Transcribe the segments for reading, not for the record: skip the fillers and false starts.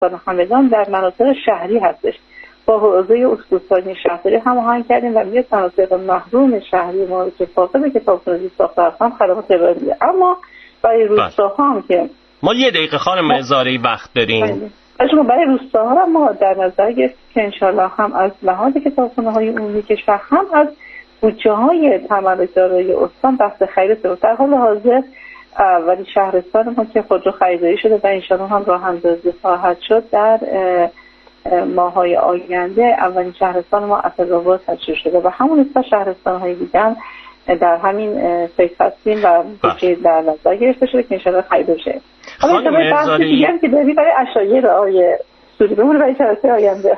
استان همدان در مناطق شهری هستش. با حوزه اسکوستانی شهرداری هماهنگ کردیم و میاد مناطق محروم شهری ما که فاقد کتابخانه‌ای ساخته هستن خدمات ارائه میده. اما برای روستاها هم که ما 1 دقیقه خانم زارعی وقت داریم، شما برای روستاها ما در نظر گرفتیم که انشالله هم از لحاظ کتابخانه‌های عمومی کشور هم از بودجه‌های تملک‌دارای استان بحث خرید در حال حاضر ولی شهرستان ما که خودرو خریداری شده و انشالله هم راه اندازی خواهد شد در ماه‌های آینده. اولین شهرستان ما اسدآباد تشکیل شده و همون است شهرستان‌های دیگر در همین فکر هستیم و بودجه در نظر گرفته شده که انشالله خریده بشه. خانم زارعی که داری برای اشایر آیه سوری بمونه برای جلسه آینده.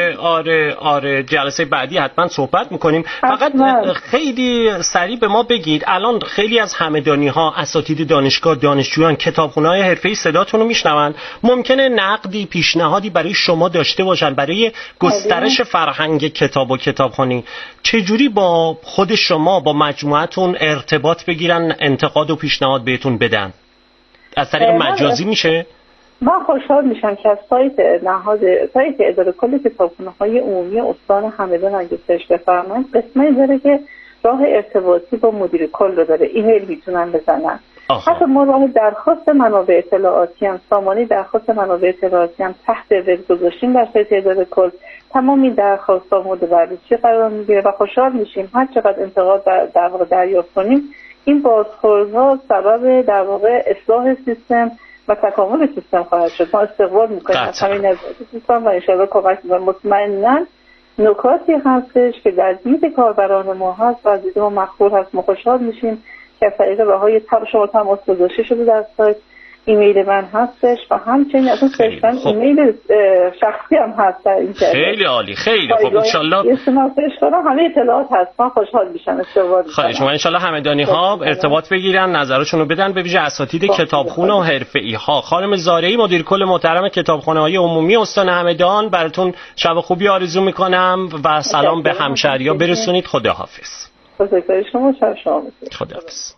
آره جلسه بعدی حتما صحبت میکنیم. فقط خیلی سریع به ما بگید، الان خیلی از همدانی‌ها، اساتید دانشگاه، دانشجویان، کتابخونه‌های حرفه‌ای صداتون رو میشنون، ممکنه نقدی، پیشنهادی برای شما داشته باشن برای گسترش فرهنگ کتاب و کتابخوانی. چجوری با خود شما، با مجموعتون ارتباط بگیرن، انتقاد و پیشنهاد بهتون بدن؟ از طریق مجازی میشه؟ من خوشحال میشم که از سایت اداره کل کتابخانه‌های عمومی استان همدان اگه سرچ بفرمایید قسمتی داره که راه ارتباطی با مدیر کل رو داره، ایمیل میتونن بزنن. حتی ما راه درخواست منابع اطلاعاتی هم، سامانه درخواست منابع اطلاعاتی هم تحت وب گذاشتیم در سایت اداره کل. تمام این درخواست‌ها مورد بررسی قرار میگیره و خوشحال میشیم هر چقدر انتقاد در واقع دریافت کنیم این بازخوردها سبب در واقع اصلاح سیستم و تکامل سیستم خواهد شد. ما استقبال میکنیم از همین نظر سیستم و انشاءالله کمک میکنیم. مطمئناً نکاتی هستش که در دید کاربران ما هست و از دید ما مقبول هست. ما خوشحال میشیم که از طریق راههای شما تماس گذاشته شده در سایت، ایمیل من هستش و همچنین از اون فرستن ایمیل شخصی هم هست در اینترنت. خیلی عالی، خیلی خوب. ان شاءالله همه اطلاعات هست. من خوشحال میشم استفاده کنم. شما ان شاءالله همدانی ها ارتباط بگیرن، نظرشون رو بدن، به ویژه اساتید کتابخونه و حرفه‌ای ها. خانم زارعی مدیر کل محترم کتابخانه‌های عمومی استان همدان، براتون شب خوبی آرزو میکنم و سلام به همشهری‌ها برسونید. خداحافظ. تشکر شما. خداحافظ.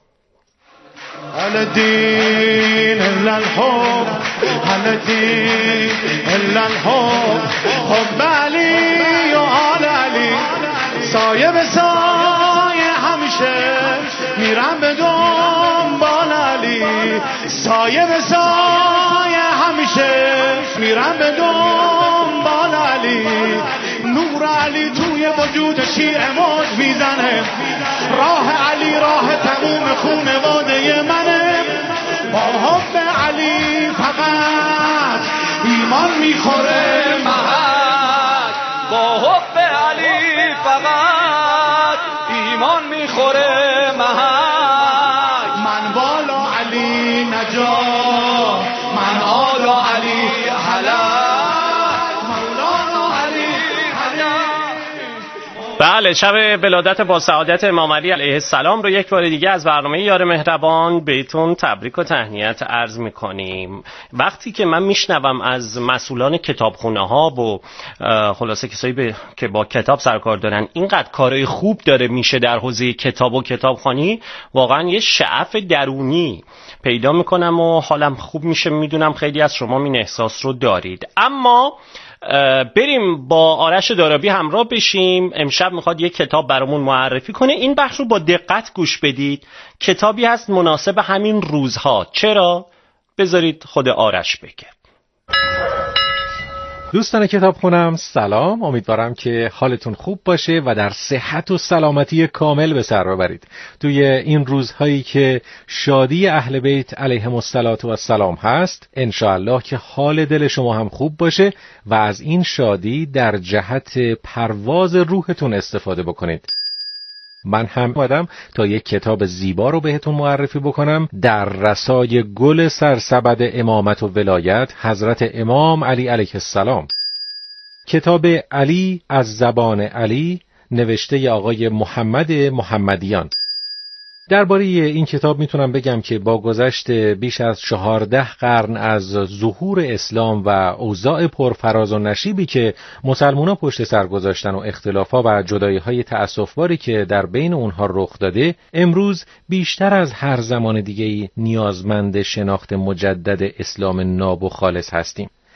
هل الدين إلا الحب، هل الدين إلا الحب، حب علی و آل علی، سایه به سایه همیشه میرم به دنبال علی، سایه به سایه همیشه میرم به دنبال علی، نور علی توی وجود شیعه موج میزنه، راه علی راه تموم خونواده منه، با حب علی فقط ایمان میخوره محل، با حب علی فقط ایمان میخوره محل، من بالا علی نجات، من آلا علی حلال. بله، شب ولادت با سعادت امام علی علیه السلام رو یک بار دیگه از برنامه یار مهربان بهتون تبریک و تهنیت عرض میکنیم. وقتی که من میشنوم از مسئولان کتابخونه ها و خلاصه کسایی که با کتاب سرکار دارن اینقدر کارهای خوب داره میشه در حوزه کتاب و کتابخوانی، واقعا یه شعف درونی پیدا میکنم و حالم خوب میشه. میدونم خیلی از شما این احساس رو دارید. اما بریم با آرش دارابی همراه بشیم. امشب میخواد یک کتاب برامون معرفی کنه. این بخش رو با دقت گوش بدید. کتابی هست مناسب همین روزها. چرا؟ بذارید خود آرش بگه. دوستان کتابخونم سلام، امیدوارم که حالتون خوب باشه و در صحت و سلامتی کامل به سر ببرید. توی این روزهایی که شادی اهل بیت علیهم السلام هست، انشاءالله که حال دل شما هم خوب باشه و از این شادی در جهت پرواز روحتون استفاده بکنید. من هم اومدم تا یک کتاب زیبا رو بهتون معرفی بکنم در رسای گل سرسبد امامت و ولایت حضرت امام علی علیه السلام. کتاب علی از زبان علی، نوشته آقای محمد محمدیان. درباره این کتاب میتونم بگم که با گذشت بیش از 14 قرن از ظهور اسلام و اوضاع پرفراز و نشیبی که مسلمان‌ها پشت سر گذاشتن و اختلافات و جدایی‌های تأسف‌باری که در بین اونها رخ داده، امروز بیشتر از هر زمان دیگه‌ای نیازمند شناخت مجدد اسلام ناب و خالص هستیم.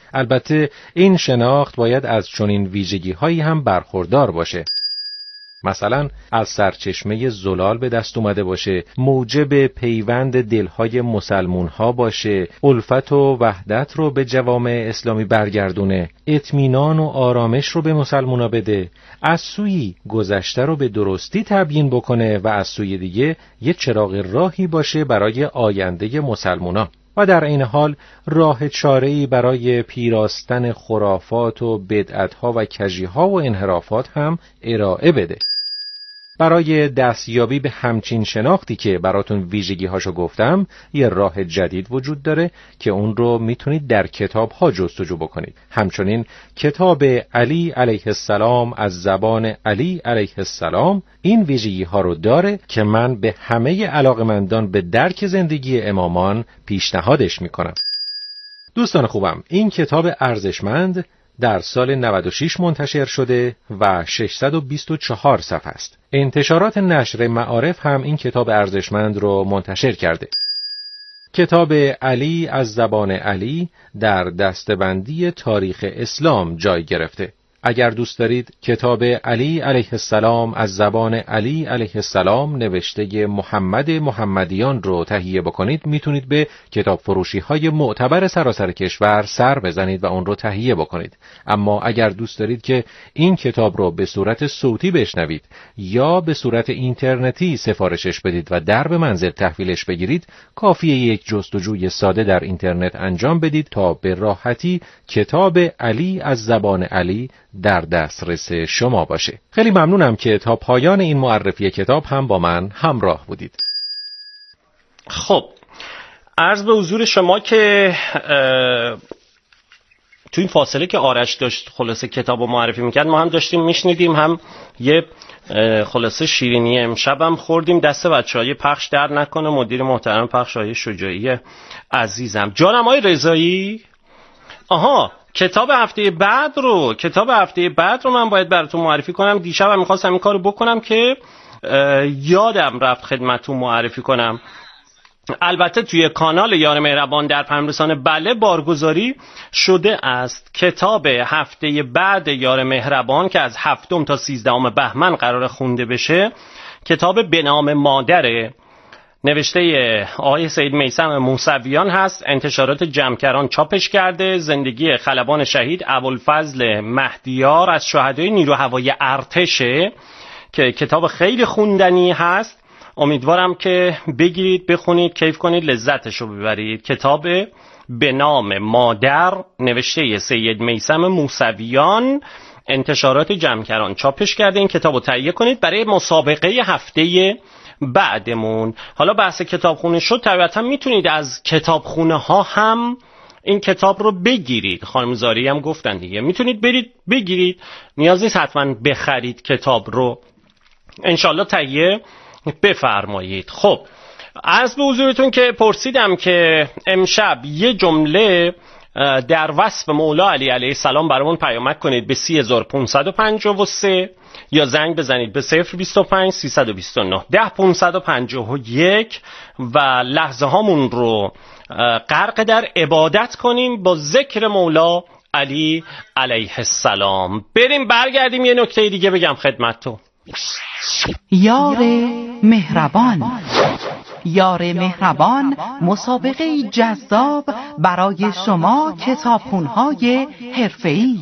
البته این شناخت باید از چنین ویژگی‌هایی هم برخوردار باشه. مثلا از سرچشمه زلال به دست اومده باشه، موجب پیوند دلهای مسلمونها باشه، الفت و وحدت رو به جوامع اسلامی برگردونه، اطمینان و آرامش رو به مسلمونا بده، از سوی گذشته رو به درستی تبیین بکنه و از سوی دیگه یه چراغ راهی باشه برای آینده مسلمونا و در این حال راه چاره‌ای برای پیراستن خرافات و بدعت‌ها و کژی‌ها و انحرافات هم ارائه بده. برای دستیابی به همچین شناختی که براتون ویژگی‌هاشو گفتم، یه راه جدید وجود داره که اون رو میتونید در کتاب‌ها جستجو بکنید. همچنین کتاب علی علیه السلام از زبان علی علیه السلام این ویژگی‌ها رو داره که من به همه علاقه‌مندان به درک زندگی امامان پیشنهادش میکنم. دوستان خوبم، این کتاب ارزشمند در سال 96 منتشر شده و 624 صفحه است. انتشارات نشر معارف هم این کتاب ارزشمند رو منتشر کرده. کتاب علی از زبان علی در دسته‌بندی تاریخ اسلام جای گرفته. اگر دوست دارید کتاب علی علیه السلام از زبان علی علیه السلام نوشته محمد محمدیان رو تهیه بکنید، میتونید به کتاب فروشی‌های معتبر سراسر کشور سر بزنید و اون رو تهیه بکنید. اما اگر دوست دارید که این کتاب رو به صورت صوتی بشنوید یا به صورت اینترنتی سفارشش بدید و در به منزل تحویلش بگیرید، کافیه یک جستجوی ساده در اینترنت انجام بدید تا به راحتی کتاب علی از زبان علی در دسترس شما باشه. خیلی ممنونم که تا پایان این معرفی کتاب هم با من همراه بودید. خب، عرض به حضور شما که تو این فاصله که آرش داشت خلاصه کتاب رو معرفی میکرد، ما هم داشتیم میشنیدیم، هم یه خلاصه شیرینی امشب هم خوردیم. دست بچه‌های پخش در نکنه، مدیر محترم پخش های شجاعی عزیزم. جانم آقای رضایی، آها، کتاب هفته بعد رو من باید براتون معرفی کنم. دیشب هم میخواستم این کارو بکنم که یادم رفت خدمتتون معرفی کنم. البته توی کانال یار مهربان در پیام‌رسان بله بارگذاری شده است. کتاب هفته بعد یار مهربان که از 7 تا 13 بهمن قرار خونده بشه، کتاب به نام مادره، نوشته آقای سید میثم موسویان هست. انتشارات جمکران چاپش کرده. زندگی خلبان شهید ابوالفضل مهدیار از شهدای نیرو هوایی ارتشه که کتاب خیلی خوندنی هست. امیدوارم که بگیرید، بخونید، کیف کنید، لذتشو ببرید. کتاب به نام مادر، نوشته سید میثم موسویان، انتشارات جمکران چاپش کرده. این کتابو تهیه کنید برای مسابقه هفته بعدمون. حالا بحث کتابخونه شد، طبیعتا میتونید از کتابخونه ها هم این کتاب رو بگیرید. خانم زاری هم گفتن دیگه، میتونید برید بگیرید، نیاز نیست حتما بخرید کتاب رو، انشالله تهیه بفرمایید. خب، عرض به حضورتون که پرسیدم که امشب یه جمله در وصف مولا علی علیه السلام برامون پیامک کنید به 3553 یا زنگ بزنید به 025 329 10551 و لحظه هامون رو غرق در عبادت کنیم با ذکر مولا علی علیه السلام. بریم برگردیم یه نکته دیگه بگم خدمتتون. یار مهربان، یار مهربان مسابقه جذاب برای شما کتابخونه‌های حرفه‌ای.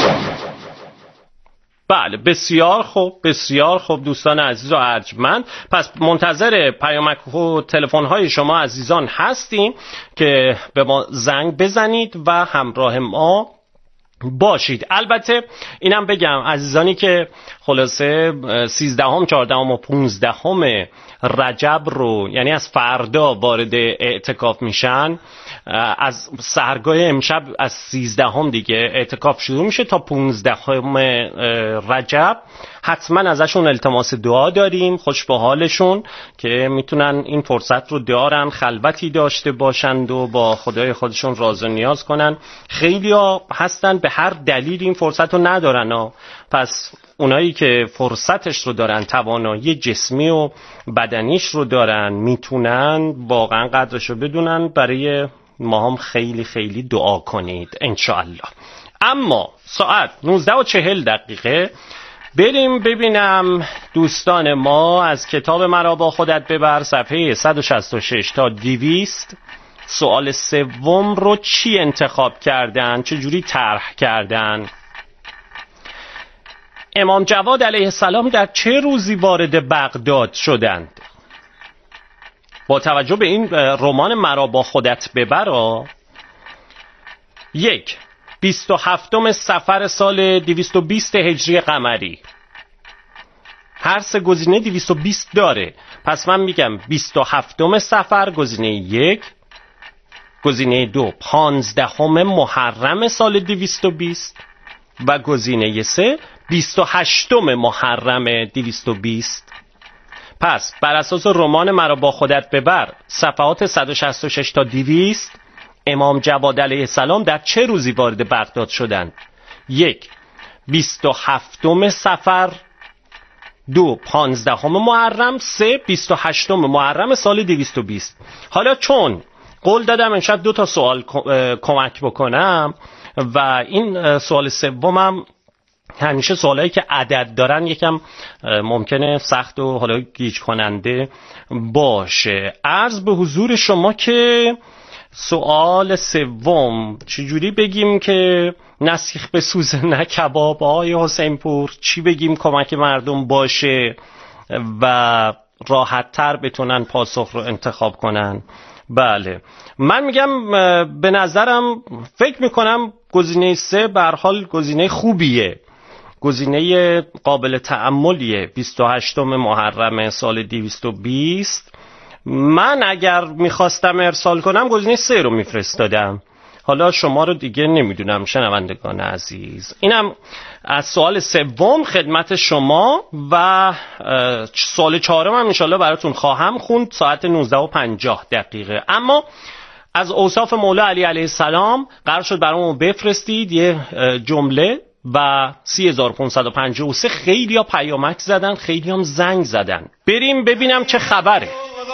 بله، بسیار خوب، بسیار خوب دوستان عزیز و ارجمند. پس منتظر پیامک و تلفن‌های شما عزیزان هستیم که به ما زنگ بزنید و همراه ما باشید. البته اینم بگم عزیزانی که خلاصه 13، 14 و 15 رجب رو، یعنی از فردا وارد اعتکاف میشن، از سحرگاه امشب از 13 دیگه اعتکاف شروع میشه تا 15 رجب، حتما ازشون التماس دعا داریم، خوش به حالشون که میتونن این فرصت رو دارن، خلوتی داشته باشند و با خدای خودشون راز و نیاز کنن. خیلی ها هستن به هر دلیل این فرصت رو ندارن پس اونایی که فرصتش رو دارن، توانایی جسمی و بدنیش رو دارن، میتونن واقعا قدرش رو بدونن، برای ما هم خیلی خیلی دعا کنید انشاءالله. اما ساعت 19:40 بریم ببینم دوستان ما از کتاب مرا با خودت ببر صفحه 166 تا 200 سوال سوم رو چی انتخاب کردن، چجوری طرح کردن. امام جواد علیه السلام در چه روزی وارد بغداد شدند؟ با توجه به این رمان مرا با خودت ببر 27 صفر سال 220 هجری قمری. هر سه گزینه 220 داره، پس من میگم 27 صفر گزینه 1، گزینه 2 15 محرم سال 220 و گزینه 3 28 محرم 220. پس بر اساس رمان مرا با خودت ببر صفحات 166 تا 200 امام جواد علیه السلام در چه روزی وارد بغداد شدند؟ 27 صفر، 2 15 محرم، 3 28 محرم سال 220. حالا چون قول دادم امشب 2 تا سوال کمک بکنم و این سوال سومم همیشه سوالایی که عدد دارن یکم ممکنه سخت و حالا گیج کننده باشه. عرض به حضور شما که سوال سوم چجوری بگیم که نسیخ به سوز نه کباب آقای حسین پور، چی بگیم کمک مردم باشه و راحت تر بتونن پاسخ رو انتخاب کنن؟ بله من میگم به نظرم فکر میکنم گزینه 3 به هر حال گزینه خوبیه، گزینه قابل تأملیه. 28 محرم سال 220. من اگر میخواستم ارسال کنم گزینه 3 رو میفرستادم، حالا شما رو دیگه نمیدونم شنوندگان عزیز. اینم از سوال سوم خدمت شما و سوال 4 هم انشالله براتون خواهم خوند ساعت 19:50. اما از اوصاف مولا علی علیه السلام قرار شد برامون بفرستید یه جمله و 3553 خیلی ها پیامک زدن، خیلی هم زنگ زدن. بریم ببینم چه خبره.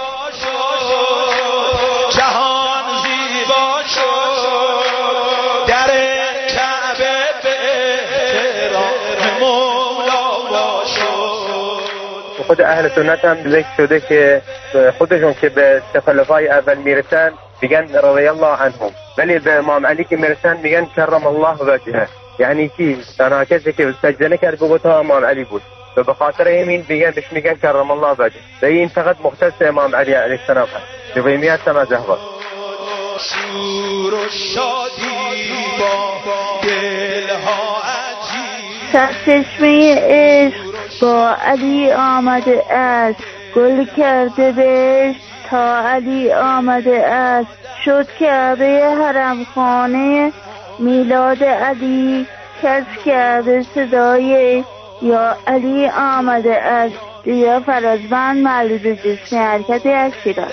جهان زیبا شد در کعبه به احترام مولا شد. خود اهل سنت هم ذکر شده که خودشون که به خلفای اول میرسن میگن رضی الله عنهم، ولی به امام علی که میرسن میگن کرم الله وجهه. یعنی چی؟ تنها کسی که سجده نکرد به تا امام علی بود و به خاطر همین بهش میگن کرم الله وجهه. و این فقط مختص امام علی علیه السلام هست. جویمیت هم از احوال شور و شادی با دلها عجیب. سرچشمه عشق با علی آمده است، گل کرده بهش تا علی آمده است. شد کعبه حرم خانه میلاد علی، کس کرده صدای یا علی آمده است. دیگه فرازبند معلود جسمی حرکتی از شیراز.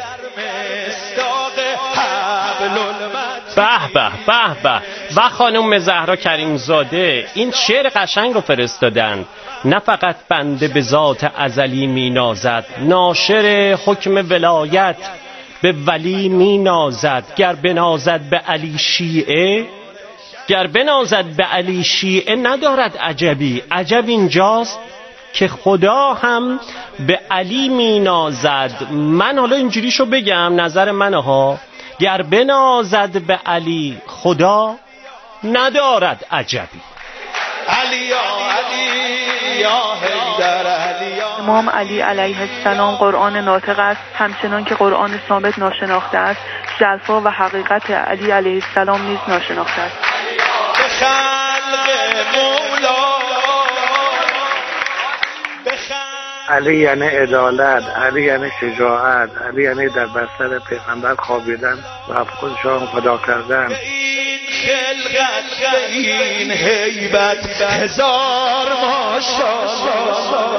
به به به به. و خانم زهرا کریم زاده این شعر قشنگ رو فرستادن. نه فقط بنده به ذات ازلی می نازد، ناشر حکم ولایت به ولی می نازد. گر بنازد به علی شیعه، گر بنازد به علی شیعه ندارد عجبی. عجب اینجاست که خدا هم به علی می نازد. من حالا اینجوریشو بگم نظر منه ها، گر بنازد به علی خدا ندارد عجبی. علی یا علی یا حیدر علی یا. امام علی علیه السلام قرآن ناطق است، همچنان که قرآن ثابت ناشناخته است. جلفا و حقیقت علی علیه السلام نیز ناشناخته است. به خلق مولا علی یعنی عدالت، علی یعنی شجاعت، علی یعنی در بستر پیغمبر خوابیدن و خودشان فدا کردن. خلقت این هیبت هزار ماشاءالله.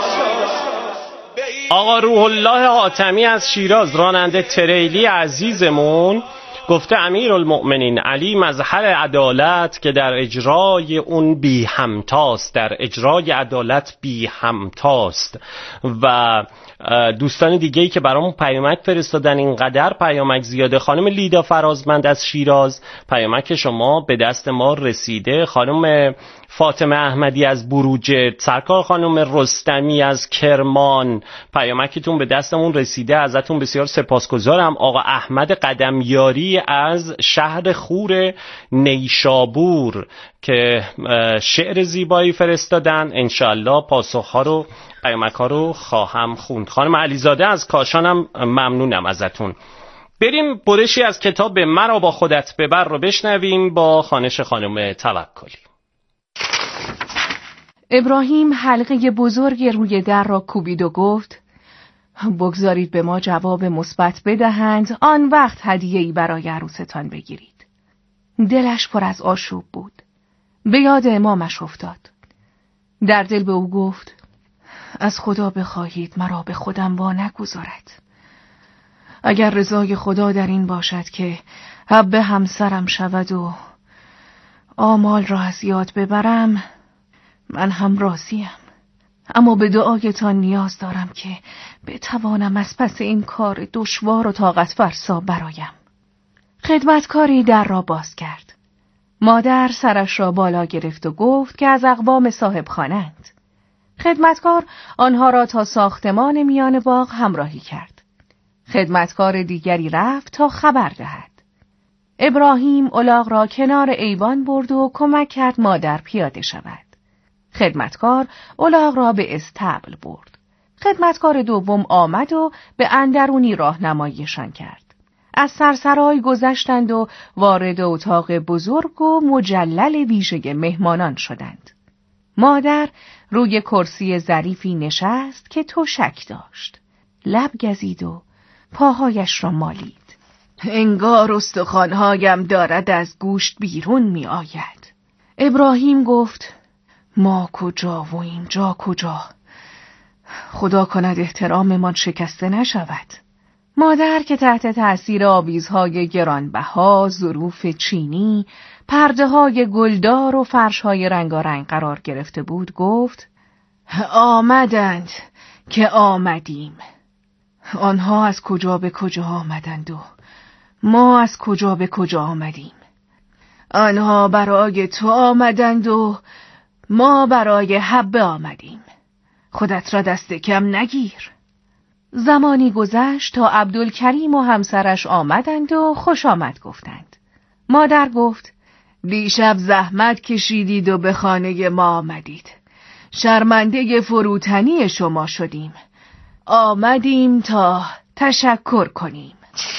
آقا روح الله حاتمی از شیراز راننده تریلی عزیزمون گفته امیرالمؤمنین علی مظهر عدالت که در اجرای اون بی همتاست، در اجرای عدالت بی همتاست. و دوستان دیگه‌ای که برامون پیامک فرستادن، اینقدر پیامک زیاده. خانم لیدا فرازمند از شیراز، پیامک شما به دست ما رسیده. خانم فاطمه احمدی از بروجرد، سرکار خانم رستمی از کرمان، پیامکتون به دستمون رسیده، ازتون بسیار سپاسگزارم. آقا احمد قدمیاری از شهر خور نیشابور که شعر زیبایی فرستادن، انشالله پاسخ‌ها رو، پیامک‌ها رو خواهم خوند. خانم علیزاده از کاشانم ممنونم ازتون. بریم برشی از کتاب مرا با خودت ببر رو بشنویم با خوانش خانم توکلی. ابراهیم حلقه بزرگ روی در را کوبید و گفت بگذارید به ما جواب مثبت بدهند، آن وقت هدیه‌ای برای عروستان بگیرید. دلش پر از آشوب بود. به یاد امامش افتاد. در دل به او گفت از خدا بخواهید مرا به خودم وا نگذارد. اگر رضای خدا در این باشد که حب همسرم شود و آمال را از یاد ببرم، من هم راضیم. اما به دعایتان نیاز دارم که بتوانم از پس این کار دشوار و طاقت فرسا برایم. خدمتکاری در را باز کرد. مادر سرش را بالا گرفت و گفت که از اقوام صاحب خانند. خدمتکار آنها را تا ساختمان میان باغ همراهی کرد. خدمتکار دیگری رفت تا خبر دهد. ابراهیم الاغ را کنار ایوان برد و کمک کرد مادر پیاده شود. خدمتکار الاغ را به استبل برد. خدمتکار دوم آمد و به اندرونی راهنماییشان کرد. از سرسرای گذشتند و وارد اتاق بزرگ و مجلل ویژه مهمانان شدند. مادر روی کرسی ظریفی نشست که تشک داشت. لب گزید و پاهایش را مالید. انگار استخوانهایم دارد از گوشت بیرون می آید. ابراهیم گفت ما کجا و اینجا کجا؟ خدا کند احتراممان شکسته نشود. مادر که تحت تأثیر آویزهای گرانبها، ظروف چینی، پرده‌های گلدار و فرش‌های رنگارنگ قرار گرفته بود گفت آمدند که آمدیم. آنها از کجا به کجا آمدند و ما از کجا به کجا آمدیم. آنها برای تو آمدند و ما برای حبه آمدیم. خودت را دست کم نگیر. زمانی گذشت تا عبدالکریم و همسرش آمدند و خوش آمد گفتند. مادر گفت دیشب زحمت کشیدید و به خانه ما آمدید. شرمنده فروتنی شما شدیم. آمدیم تا تشکر کنیم.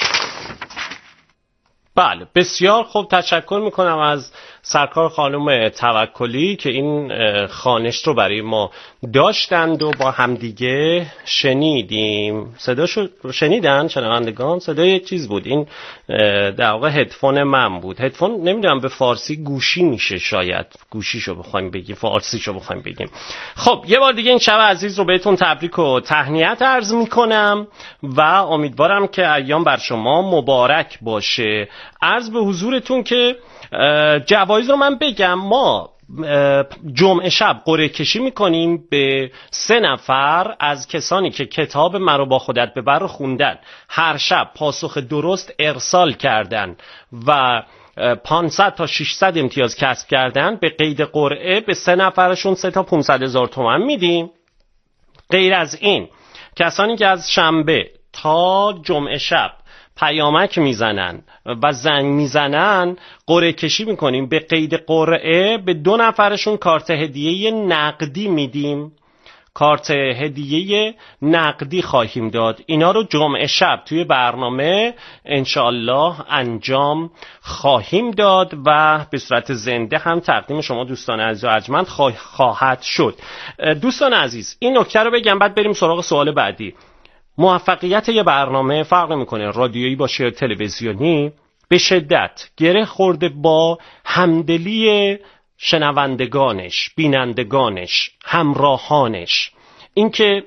بله، بسیار خوب. تشکر میکنم از سرکار خانم توکلی که این خوانش رو برای ما داشتند و با همدیگه شنیدیم. صداشو شنیدن شنوندگان؟ صدای چیز بود، این در واقع هدفون من بود. هدفون نمیدونم به فارسی گوشی میشه، شاید گوشیشو بخوایم بگیم، فارسیشو بخوایم بگیم. خب یه بار دیگه این شب عزیز رو بهتون تبریک و تهنیت عرض میکنم و امیدوارم که ایام بر شما مبارک باشه. عرض به حضورتون که جوایز رو من بگم. ما جمعه شب قرعه کشی میکنیم به 3 نفر از کسانی که کتاب مرا با خودت ببر رو خوندن، هر شب پاسخ درست ارسال کردن و 500 تا 600 امتیاز کسب کردن. به قید قرعه به 3 نفرشون 3 تا 500,000 تومان میدیم. غیر از این کسانی که از شنبه تا جمعه شب پیامک میزنن و زنگ میزنن قرعه کشی میکنیم. به قید قرعه به 2 نفرشون کارت هدیه نقدی میدیم. کارت هدیه نقدی خواهیم داد. اینا رو جمعه شب توی برنامه انشالله انجام خواهیم داد و به صورت زنده هم تقدیم شما دوستان عزیز و ارجمند خواهد شد. دوستان عزیز این نکته رو بگم بعد بریم سراغ سوال بعدی. موفقیت یه برنامه فرق میکنه رادیویی باشه یا تلویزیونی، به شدت گره خورده با همدلی شنوندگانش، بینندگانش، همراهانش. اینکه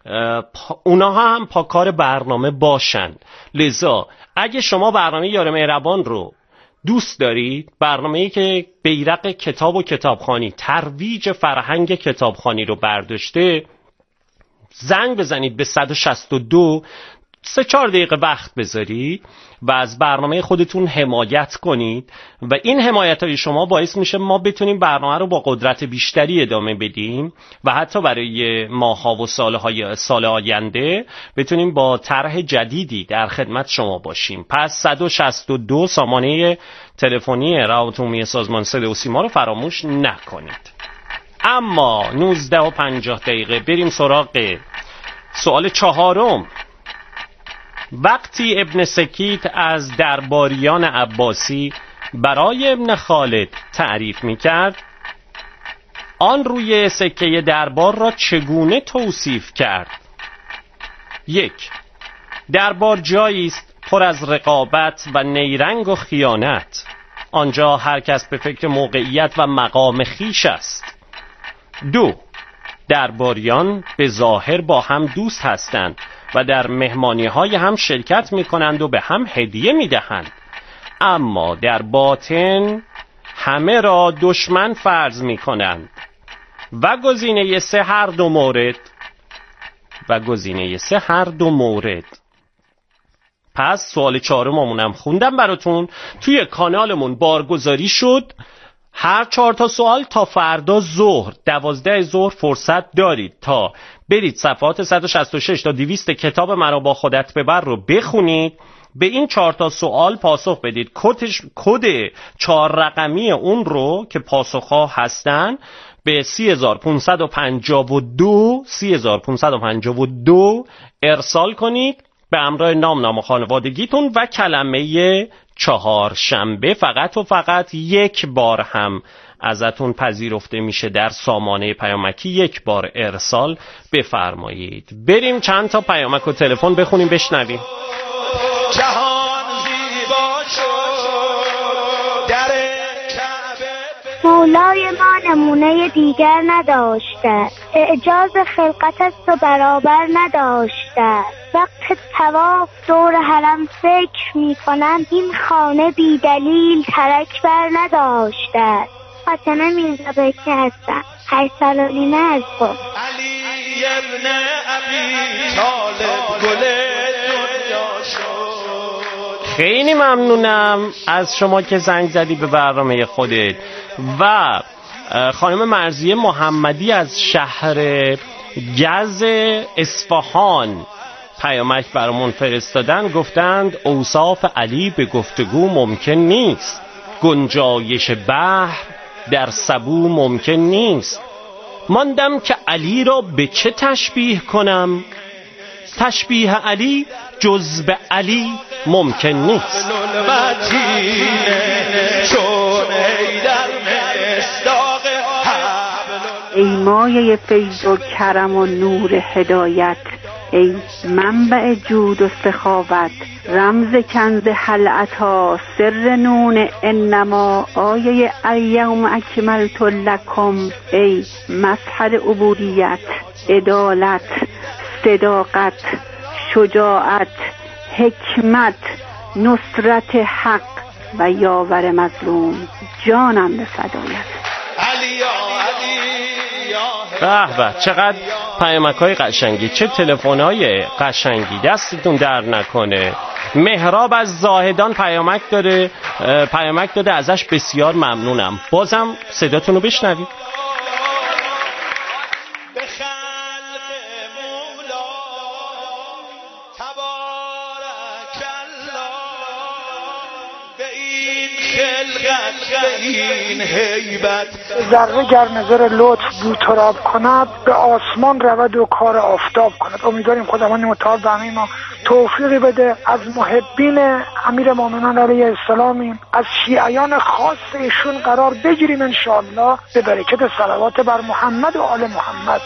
اونا هم پاکار برنامه باشن. لذا اگه شما برنامه یار مهربان رو دوست دارید، برنامه‌ای که بیرق کتاب و کتابخوانی، ترویج فرهنگ کتابخوانی رو برداشته، زنگ بزنید به 162 3-4 دقیقه وقت بذارید و از برنامه خودتون حمایت کنید و این حمایت‌های شما باعث میشه ما بتونیم برنامه رو با قدرت بیشتری ادامه بدیم و حتی برای ماه‌ها و سال آینده بتونیم با طرح جدیدی در خدمت شما باشیم. پس 162 سامانه تلفنی روابط عمومی سازمان صدا و سیما رو فراموش نکنید. اما 19:50 بریم سراغ سوال 4. وقتی ابن سکیت از درباریان عباسی برای ابن خالد تعریف می‌کرد، آن روی سکه دربار را چگونه توصیف کرد؟ 1. دربار جایی است پر از رقابت و نیرنگ و خیانت. آنجا هر کس به فکر موقعیت و مقام خیش است. 2. درباریان به ظاهر با هم دوست هستند و در مهمانی‌های هم شرکت می‌کنند و به هم هدیه می‌دهند، اما در باطن همه را دشمن فرض می‌کنند. و گزینه 3 هر دو مورد. پس سوال 4 خوندم براتون. توی کانالمون بارگذاری شد. هر 4 تا سوال تا فردا ظهر 12 ظهر فرصت دارید تا برید صفحات 166 تا 200 کتاب مرا با خودت ببر رو بخونید، به این 4 تا سوال پاسخ بدید. کد 4 رقمی اون رو که پاسخ‌ها هستن به 30552 ارسال کنید به همراه نام خانوادگیتون و کلمه 4 شنبه. فقط و فقط 1 بار هم ازتون پذیرفته میشه در سامانه پیامکی. 1 بار ارسال بفرمایید. بریم چند تا پیامک و تلفن بخونیم بشنویم. جهان زیبا شد در مولای ما نمونه دیگر نداشته، اعجاز خلقت تو برابر نداشته. وقت طواف دور حرم فکر می کنم این خانه بی دلیل ترک بر نداشته. فاطمه میرزا بکی هستم، 8 سال و نیمه از خود. علی ابن ابی طالب گل دنیا شد. خیلی ممنونم از شما که زنگ زدی به برنامه خودت. و خانم مرضیه محمدی از شهر گز اصفهان پیامک برامون فرستادن، گفتند اوصاف علی به گفتگو ممکن نیست، گنجایش بحر در سبو ممکن نیست. ماندم که علی را به چه تشبیه کنم، تشبیه علی جز به علی ممکن نیست. ای مایه فیض و کرم و نور هدایت، ای منبع جود و سخاوت، رمز کنز حلعتا، سر نون انما، آیه الیوم اکملت لکم، ای مظهر عبودیت، عدالت، صداقت، شجاعت، حکمت، نصرت حق و یاور مظلوم، جانم به فدایت. به به، چقدر پیامک‌های قشنگی، چه تلفن‌های قشنگی، دستتون در نکنه. مهراب از زاهدان پیامک داده، ازش بسیار ممنونم. بازم صداتون رو بشنوید. این هیبت ذره گر نظر لطف بو تراب کند، به آسمان رود و کار آفتاب کند. امیدواریم خداوند متعال به همه ما توفیقی بده. از محبین امیر مومنان علیه السلام، از شیعیان خاص ایشون قرار بگیریم انشاءالله، به برکت صلوات بر محمد و آل محمد.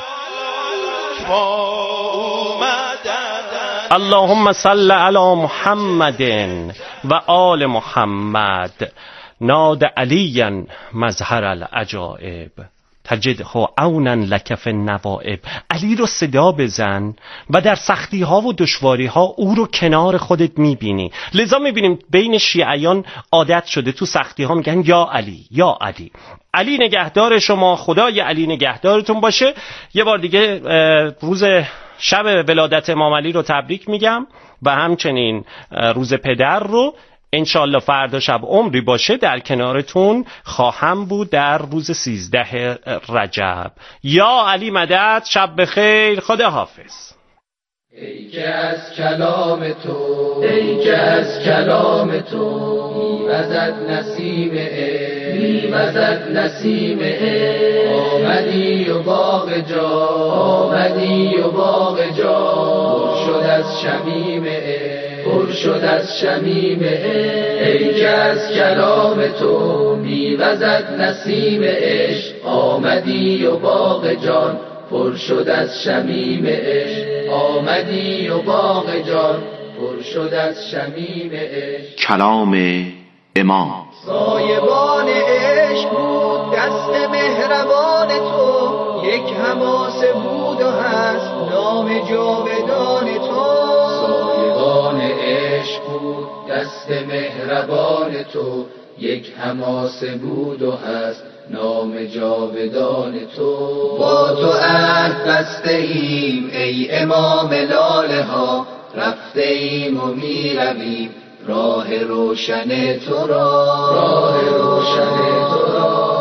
اللهم صل علی محمد و آل محمد. ناد علی مظهر العجائب. تجده عونا لک فی النوائب. علی رو صدا بزن و در سختی ها و دشواری ها او رو کنار خودت میبینی. لذا میبینیم بین شیعیان عادت شده تو سختی ها میگن یا علی یا علی. علی نگهدار شما، خدای علی نگهدارتون باشه. یه بار دیگه روز شب ولادت امام علی رو تبریک میگم و همچنین روز پدر رو. انشالله فردا شب عمری باشه در کنارتون خواهم بود در روز 13 رجب. یا علی مدد. شب بخیر. خدا حافظ. ای که از کلام تو، ای که از کلام تو میوزد نسیم عشق، میوزد نسیم عشق. آمدی و باغ جا، آمدی و باغ جا پر شد از شمیم عشق، پر شد از شمیم عشق. ای که از کلام تو میوزد نسیم عشق، آمدی و باغ جان پر شد از شمیم عشق. آمدی و باغ جان پر شد از شمیم عشق. کلام امام. سایبان عشق بود دست مهربان تو، یک حماسه بود و هست نام جاودان تو. سایبان عشق بود دست مهربان تو، یک حماسه بود و هست نام جاودان تو. با تو عهد بسته ایم ای امام لاله ها، رفته ایم و می رویم راه روشن تو را، راه روشن تو را.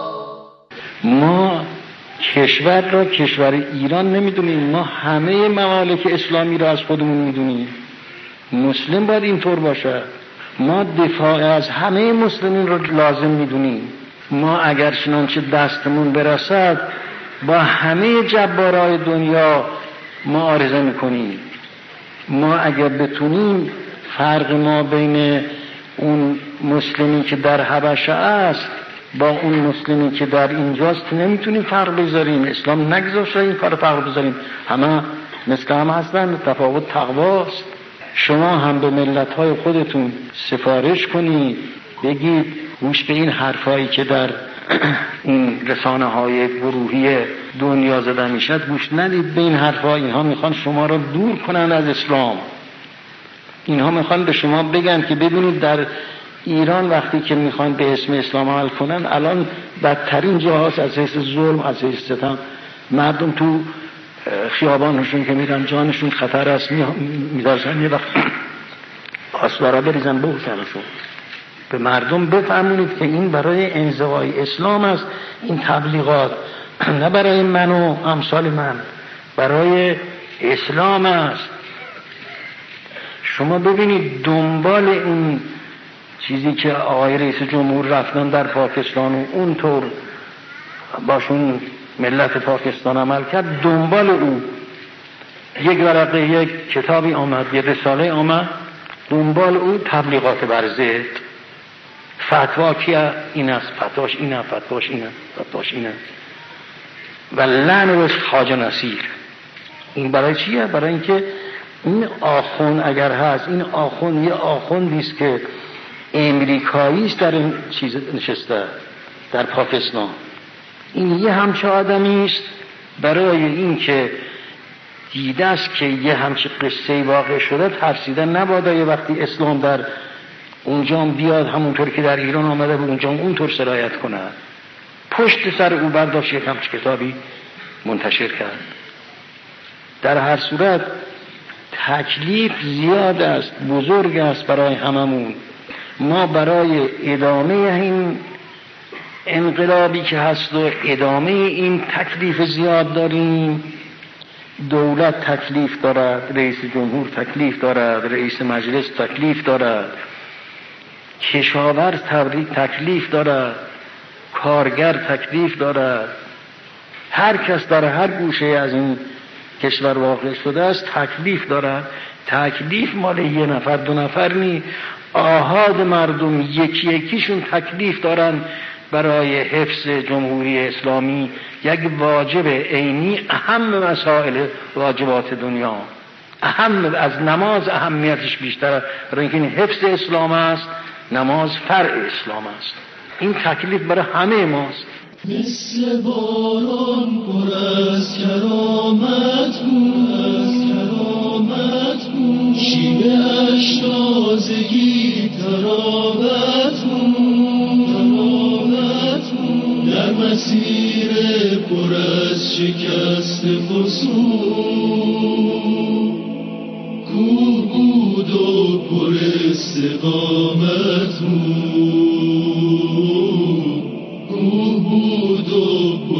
ما کشور را کشور ایران نمیدونیم، ما همه ممالک اسلامی را از خودمون میدونیم. مسلم باید اینطور باشه. ما دفاع از همه مسلمین را لازم میدونیم. ما اگر چنانچه دستمون برسد با همه جبارای دنیا معارضه میکنیم. ما اگر بتونیم فرق ما بین اون مسلمی که در حبشه است با اون مسلمی که در اینجاست نمیتونیم فرق بذاریم. اسلام نگذاشته این کار فرق بذاریم. همه مثل هم هستن، تفاوت تقواست. شما هم به ملت‌های خودتون سفارش کنید، بگید گوش به این حرفایی که در این رسانه‌های گروهی دنیا زده میشد گوش ندید به این حرفا. اینها میخوان شما را دور کنن از اسلام. اینها میخوان به شما بگن که ببینید در ایران وقتی که میخوان به اسم اسلام عمل کنن الان بدترین جاهاست از حیث ظلم، از حیث ستم. مردم تو خیابانشون که میرن جانشون خطر است، میذارن یه وقت آسوارا بریزن بوسنشون. به مردم بفهمونید که این برای انزوای اسلام است، این تبلیغات نه برای من و امثال من، برای اسلام است. شما ببینید دنبال این چیزی که آقای رئیس جمهور رفتن در پاکستان و اونطور باشون ملت پاکستان عمل کرد، دنبال او یک ورقه یک کتابی آمد، یک رساله آمد، دنبال او تبلیغات بر ضد. فتوا کیه؟ این است، فتواش اینه، فتواش اینه، فتواش اینه و لعن خواجه نصیر. این برای چیه؟ برای اینکه این آخوند اگر هست، این آخوند یه آخوندی است که امریکایی است در این چیز نشسته در پاکستان. این یه همچه آدمی است برای این که دیده است که یه همچه قصه واقع شده ترسیده نباده یه وقتی اسلام در اونجا بیاد همونطور که در ایران آمده به اونجا اونطور سرایت کنه. پشت سر او برداشت یک همچه کتابی منتشر کرد. در هر صورت تکلیف زیاد است، بزرگ است برای هممون. ما برای ادامه این انقلابی که هست و ادامه این تکلیف زیاد داریم. دولت تکلیف دارد، رئیس جمهور تکلیف دارد، رئیس مجلس تکلیف دارد، کشاورز تکلیف دارد، کارگر تکلیف دارد. هر کس در هر گوشه از این کشور واقع شده است تکلیف دارد. تکلیف مال یه نفر دو نفر نی، آحاد مردم یکی یکیشون تکلیف دارن برای حفظ جمهوری اسلامی. یک واجب عینی، اهم مسائل واجبات دنیا، اهم از نماز اهمیتش بیشتره برای اینکه این حفظ اسلام است. نماز فرع اسلام است. این تکلیف برای همه ماست. مثل باران پر از کرامت بود، شیوه‌اش تازگی تراوت بود، در مسیر پر از شکست خصوم کوه بود و پر استقامت بود، کوه بود و